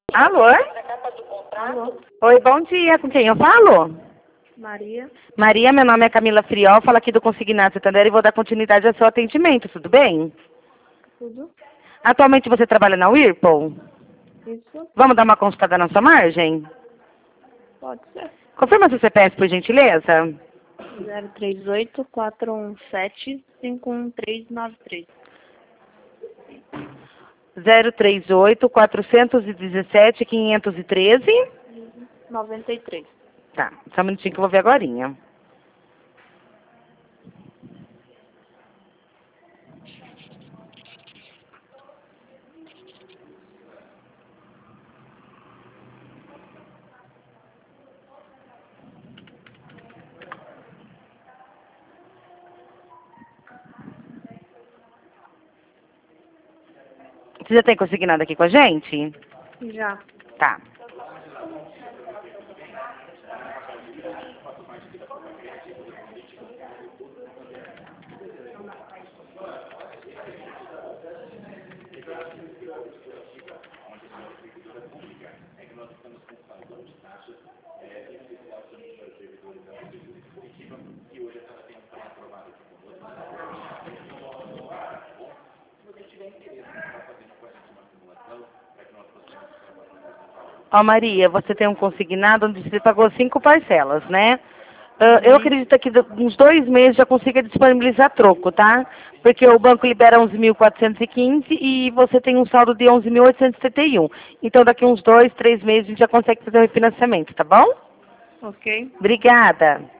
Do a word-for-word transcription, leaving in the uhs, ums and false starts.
Alô? Alô, Oi, bom dia. Com quem eu falo? Maria. Maria, meu nome é Camila Friol, falo aqui do Consignado Santander e vou dar continuidade ao seu atendimento, tudo bem? Tudo? Atualmente você trabalha na Whirlpool? Isso? Vamos dar uma consultada na sua margem? Pode ser. Confirma seu C P F, por gentileza. zero três oito, quatro um sete, cinco um três nove três. zero três oito, quatro um sete, cinco um três. noventa e três. Tá, só um minutinho que eu vou ver agorinha. Você já tem consignado aqui com a gente? Já. Tá. Ó, Maria, você tem um consignado onde você pagou cinco parcelas, né? Ah, eu acredito que do- uns dois meses já consiga disponibilizar troco, tá? Porque o banco libera onze mil quatrocentos e quinze e você tem um saldo de onze mil oitocentos e setenta e um. Então, daqui uns dois, três meses a gente já consegue fazer o refinanciamento, tá bom? Ok. Obrigada.